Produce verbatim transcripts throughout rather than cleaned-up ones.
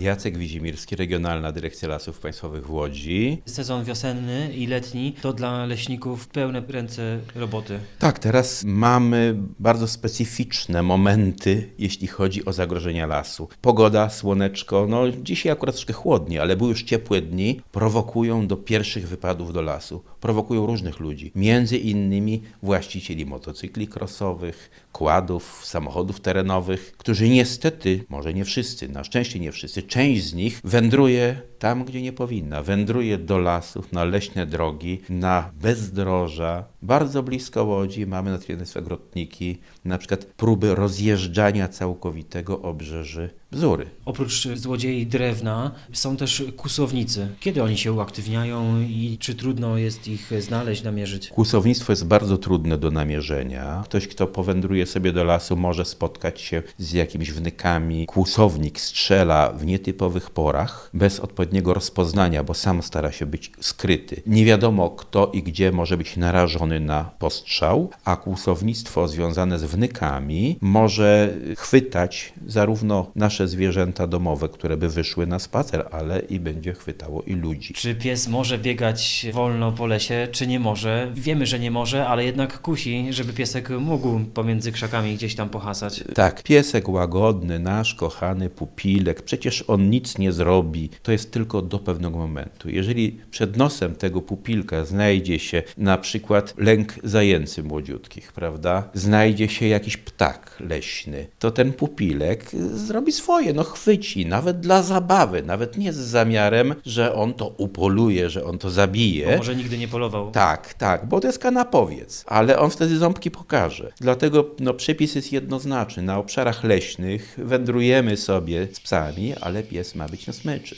Jacek Wizimirski, Regionalna Dyrekcja Lasów Państwowych w Łodzi. Sezon wiosenny i letni to dla leśników pełne ręce roboty. Tak, teraz mamy bardzo specyficzne momenty, jeśli chodzi o zagrożenia lasu. Pogoda, słoneczko, no dzisiaj akurat troszkę chłodnie, ale były już ciepłe dni, prowokują do pierwszych wypadów do lasu. Prowokują różnych ludzi, między innymi właścicieli motocykli crossowych, quadów, samochodów terenowych, którzy niestety, może nie wszyscy, na szczęście nie wszyscy, część z nich wędruje tam, gdzie nie powinna. Wędruje do lasów, na leśne drogi, na bezdroża. Bardzo blisko Łodzi mamy natrafne agrotniki, na przykład próby rozjeżdżania całkowitego obrzeży Bzury. Oprócz złodziei drewna są też kłusownicy. Kiedy oni się uaktywniają i czy trudno jest ich znaleźć, namierzyć? Kłusownictwo jest bardzo trudne do namierzenia. Ktoś, kto powędruje sobie do lasu, może spotkać się z jakimiś wnykami. Kłusownik strzela w nietypowych porach, bez odpowiedniego rozpoznania, bo sam stara się być skryty. Nie wiadomo, kto i gdzie może być narażony na postrzał, a kłusownictwo związane z wnykami może chwytać zarówno nasze zwierzęta domowe, które by wyszły na spacer, ale i będzie chwytało i ludzi. Czy pies może biegać wolno po lesie, czy nie może? Wiemy, że nie może, ale jednak kusi, żeby piesek mógł pomiędzy krzakami gdzieś tam pohasać. Tak, piesek łagodny, nasz kochany pupilek, przecież on nic nie zrobi. To jest tylko do pewnego momentu. Jeżeli przed nosem tego pupilka znajdzie się na przykład lęk zajęcy młodziutkich, prawda? Znajdzie się jakiś ptak leśny, to ten pupilek zrobi swoje, no chwyci, nawet dla zabawy, nawet nie z zamiarem, że on to upoluje, że on to zabije. Bo może nigdy nie polował. Tak, tak, bo to jest kanapowiec, ale on wtedy ząbki pokaże. Dlatego no, przepis jest jednoznaczny. Na obszarach leśnych wędrujemy sobie z psami, ale pies ma być na smyczy.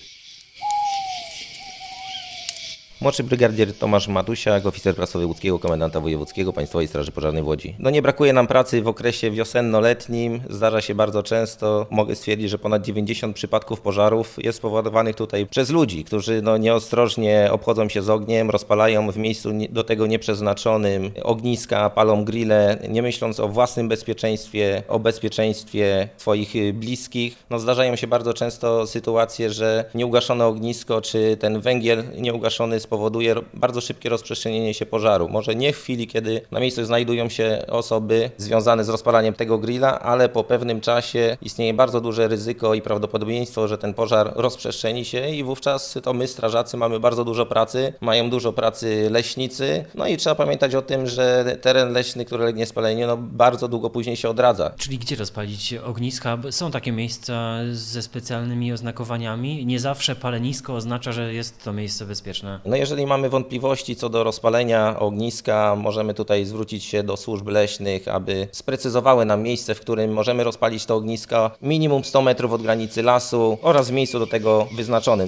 Młodszy brygadzier Tomasz Matusiak, oficer prasowy Łódzkiego Komendanta Wojewódzkiego Państwowej Straży Pożarnej w Łodzi. No nie brakuje nam pracy w okresie wiosenno-letnim, zdarza się bardzo często. Mogę stwierdzić, że ponad dziewięćdziesiąt przypadków pożarów jest spowodowanych tutaj przez ludzi, którzy no nieostrożnie obchodzą się z ogniem, rozpalają w miejscu do tego nieprzeznaczonym ogniska, palą grille, nie myśląc o własnym bezpieczeństwie, o bezpieczeństwie swoich bliskich. No zdarzają się bardzo często sytuacje, że nieugaszone ognisko czy ten węgiel nieugaszony spowoduje bardzo szybkie rozprzestrzenienie się pożaru. Może nie w chwili, kiedy na miejscu znajdują się osoby związane z rozpalaniem tego grilla, ale po pewnym czasie istnieje bardzo duże ryzyko i prawdopodobieństwo, że ten pożar rozprzestrzeni się i wówczas to my, strażacy, mamy bardzo dużo pracy, mają dużo pracy leśnicy, no i trzeba pamiętać o tym, że teren leśny, który legnie spalenie, no bardzo długo później się odradza. Czyli gdzie rozpalić ogniska? Są takie miejsca ze specjalnymi oznakowaniami. Nie zawsze palenisko oznacza, że jest to miejsce bezpieczne. No jeżeli mamy wątpliwości co do rozpalenia ogniska, możemy tutaj zwrócić się do służb leśnych, aby sprecyzowały nam miejsce, w którym możemy rozpalić to ognisko, minimum sto metrów od granicy lasu oraz w miejscu do tego wyznaczonym.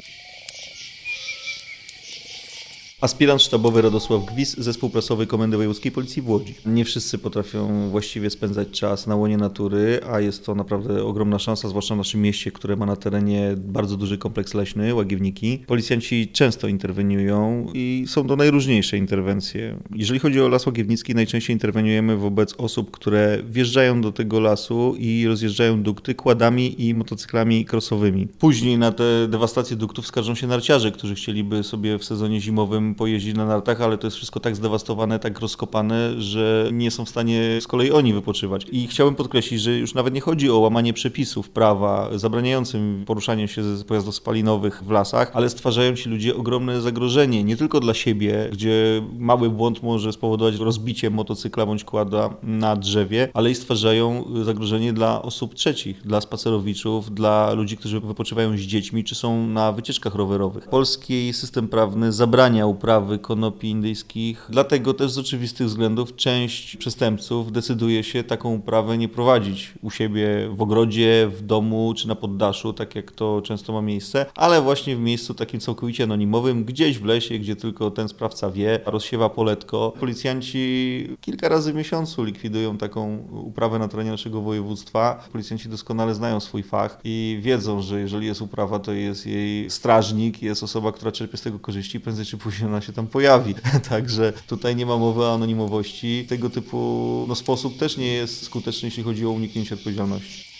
Aspirant sztabowy Radosław Gwis, zespół prasowy Komendy Wojewódzkiej Policji w Łodzi. Nie wszyscy potrafią właściwie spędzać czas na łonie natury, a jest to naprawdę ogromna szansa, zwłaszcza w naszym mieście, które ma na terenie bardzo duży kompleks leśny, Łagiewniki. Policjanci często interweniują i są to najróżniejsze interwencje. Jeżeli chodzi o Las Łagiewnicki, najczęściej interweniujemy wobec osób, które wjeżdżają do tego lasu i rozjeżdżają dukty kładami i motocyklami crossowymi. Później na te dewastacje duktów skarżą się narciarze, którzy chcieliby sobie w sezonie zimowym pojeździć na nartach, ale to jest wszystko tak zdewastowane, tak rozkopane, że nie są w stanie z kolei oni wypoczywać. I chciałbym podkreślić, że już nawet nie chodzi o łamanie przepisów prawa zabraniającym poruszanie się z pojazdów spalinowych w lasach, ale stwarzają ci ludzie ogromne zagrożenie, nie tylko dla siebie, gdzie mały błąd może spowodować rozbicie motocykla bądź kłada na drzewie, ale i stwarzają zagrożenie dla osób trzecich, dla spacerowiczów, dla ludzi, którzy wypoczywają z dziećmi, czy są na wycieczkach rowerowych. Polski system prawny zabrania uprawy konopi indyjskich. Dlatego też z oczywistych względów część przestępców decyduje się taką uprawę nie prowadzić u siebie w ogrodzie, w domu czy na poddaszu, tak jak to często ma miejsce, ale właśnie w miejscu takim całkowicie anonimowym, gdzieś w lesie, gdzie tylko ten sprawca wie, rozsiewa poletko. Policjanci kilka razy w miesiącu likwidują taką uprawę na terenie naszego województwa. Policjanci doskonale znają swój fach i wiedzą, że jeżeli jest uprawa, to jest jej strażnik, jest osoba, która czerpie z tego korzyści, prędzej czy później ona się tam pojawi. Także tutaj nie ma mowy o anonimowości. Tego typu no, sposób też nie jest skuteczny, jeśli chodzi o uniknięcie odpowiedzialności.